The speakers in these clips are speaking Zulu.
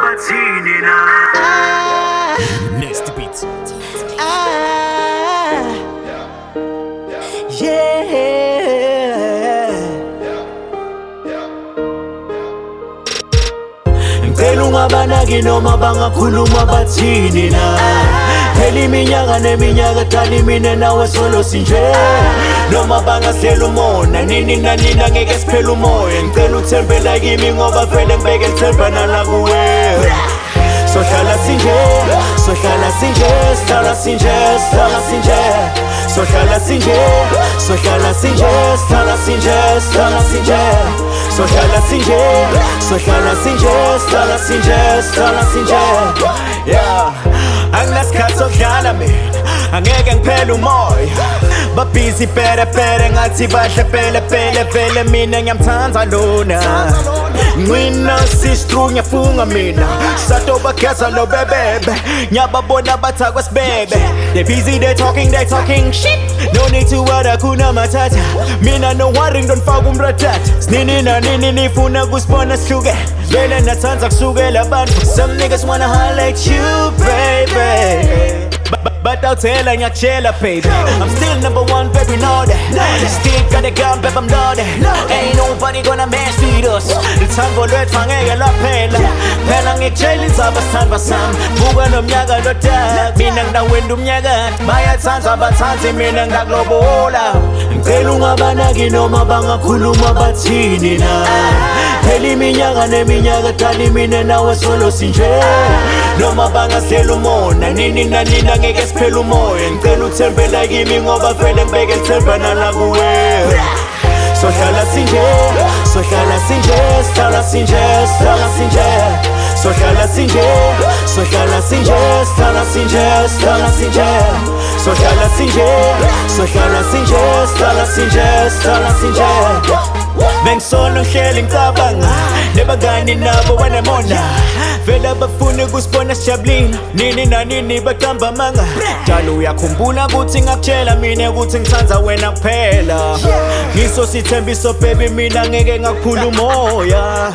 bathini na. Next beats. Ngicela ungabanaki noma bangakhuluma bathini na. Phela iminyaka neminyaka dala mina nawe solo sinje. Noma bangasela umona nini nanini angeke siphele umoya. Ngicela uthembela kimi ngoba vele ngibeke lithemba nala kuwe. Sohlala sinje, sohlala sinje, sihlala sinje, sihlala sinje. Sohlala sinje, sohlala sinje, sihlala sinje, sihlala sinje. Sohlala sinje, sohlala sinje, sihlala sinje, sihlala sinje. Yeah, anginasikhathi sokudlala mina, angeke ngiphele umoya. Babhizi pere ngathi bahle pele vele mina ngiyamthanda lona. Ngwina sistru ngiyafunga mina, satoba kesa lo bebebe. Ngiyababona bathakwa sibebe. They busy, they talking shit. No need to worry kuna matata. Mina no worrying don't faka umratata. Snini na nini nifuna kusibona sihluke. Vele nathanda kusukela abantu. Some niggas wanna highlight you baby, but I'll tell her ngiyakutshela baby, I'm still number one baby, know that. Still got a gun baby, I'm loaded. Ain't nobody gonna mess with us. Lithambo lwethu angeke laphela. Phela ngikutshela indzaba sithanda sami. Buka nomnyaka loda, mina nginakwenda umnyaka. Bayathanda abathanzi mina ngakulobola. Ngicela ungabanaki noma bangakhuluma bathini na. Phela iminyaka neminyaka dala mina nawe solo sinje. Noma bangasela umona nini nanini angeke siphele umoya. Ngicela uthembela kimi ngoba vele ngibeke lithemba nala kuwe. Sohlala sinje, sohlala sinje, sihlala sinje, sihlala sinje. Sohlala sinje, sohlala sinje, sihlala sinje, sihlala sinje. Sohlala sinje, sohlala sinje, sihlala sinje, sihlala sinje. Bengisolo ngihleli ngicabanga nebangani nabo banemona. Vele bafuna kusibona sijabulile nini nanini baqamba amanga. Njalo uyakhumbula ukuthi ngakutshela mina ukuthi ngithanda wena kuphela. Ngiso sithembiso baby mina ngeke ngakuphula umoya.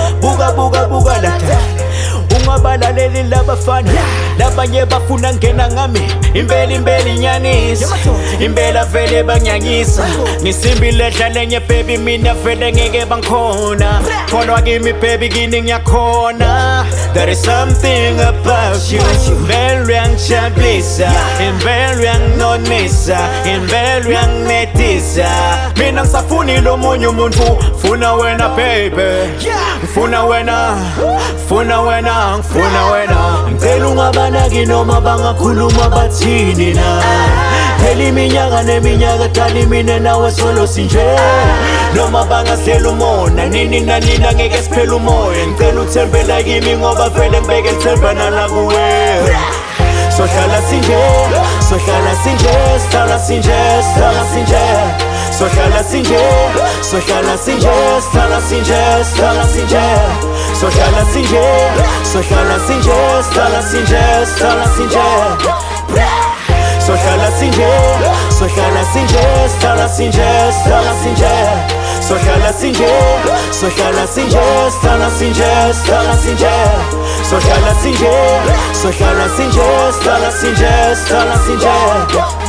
Buka lada, ungabalaleli labafana. Labanye bafuna ngena ngami, impela inyanisa. Impela vele banyanyisa. Ngisimbi ledla lenye baby mina vele ngeke bangikhona. Kholwa kimi baby kini ngiyakhona. There is something about you, impela uyangijabulisa, impela uyanginonisa, impela uyanginethisa. Mina ngisafunile omunye umuntu, funa wena baby. Ngifuna wena, ngifuna wena, ngifuna wena. Ngicela ungabanaki noma bangakhuluma bathini na. Phela iminyaka neminyaka dala mina nawe solo sinje. Noma bangasela umona nini nanini angeke siphele umoya. Ngicela uthembela kimi ngoba vele ngibeke lithemba nala kuwe. Sohlala sinje, sohlala sinje, sihlala sinje, sihlala sinje. Sohlala sinje, sohlala sinje, sihlala sinje, sihlala sinje. Sohlala sinje, sohlala sinje, sihlala sinje, sihlala sinje. Sohlala sinje, sohlala sinje, sihlala sinje, sihlala sinje. Sohlala sinje, sohlala sinje, sihlala sinje, sihlala sinje. Sohlala sinje, sohlala sinje, sihlala sinje, sihlala sinje.